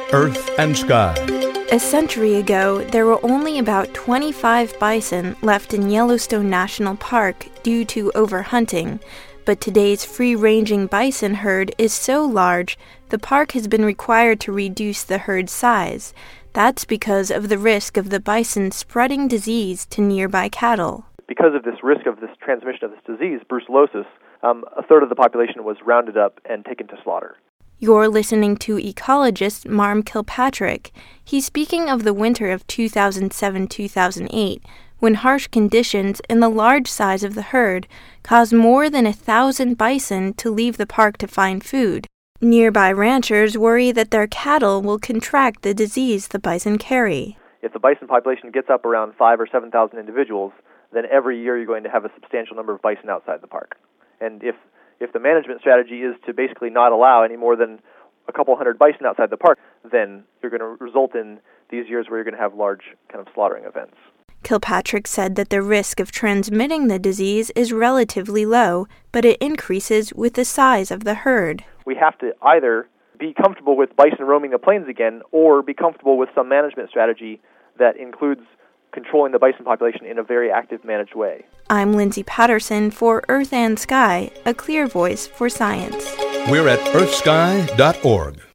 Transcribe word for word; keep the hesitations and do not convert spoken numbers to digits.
Earth and Sky. A century ago, there were only about twenty-five bison left in Yellowstone National Park due to overhunting. But today's free-ranging bison herd is so large, the park has been required to reduce the herd size. That's because of the risk of the bison spreading disease to nearby cattle. Because of this risk of this transmission of this disease, brucellosis, um, a third of the population was rounded up and taken to slaughter. You're listening to ecologist Marm Kilpatrick. He's speaking of the winter of two thousand seven to two thousand eight, when harsh conditions and the large size of the herd caused more than a thousand bison to leave the park to find food. Nearby ranchers worry that their cattle will contract the disease the bison carry. If the bison population gets up around five or seven thousand individuals, then every year you're going to have a substantial number of bison outside the park. And if if the management strategy is to basically not allow any more than a couple hundred bison outside the park, then you're going to result in these years where you're going to have large kind of slaughtering events. Kilpatrick said that the risk of transmitting the disease is relatively low, but it increases with the size of the herd. We have to either be comfortable with bison roaming the plains again or be comfortable with some management strategy that includes controlling the bison population in a very active, managed way. I'm Lindsay Patterson for Earth and Sky, a clear voice for science. We're at earth sky dot org.